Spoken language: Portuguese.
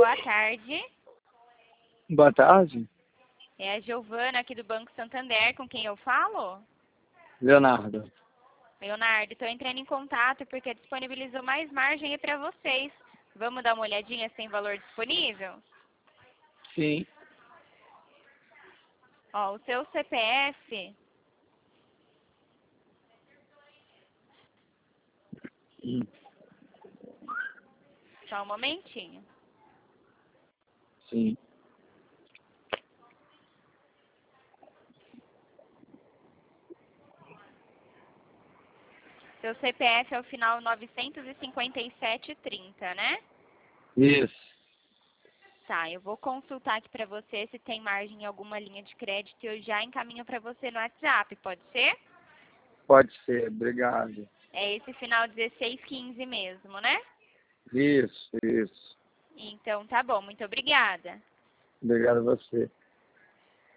boa tarde. Boa tarde, É a Giovana aqui do Banco Santander, com quem eu falo? Leonardo. Leonardo, estou entrando em contato porque disponibilizou mais margem aí para vocês. Vamos dar uma olhadinha se tem valor disponível? Sim. Ó, o seu CPF, só um momentinho. Sim. Seu CPF é o final 95730, né? Isso. Tá, eu vou consultar aqui para você se tem margem em alguma linha de crédito e eu já encaminho para você no WhatsApp, pode ser? Pode ser, obrigado. É esse final 1615 mesmo, né? Isso. Então tá bom, muito obrigada. Obrigado a você.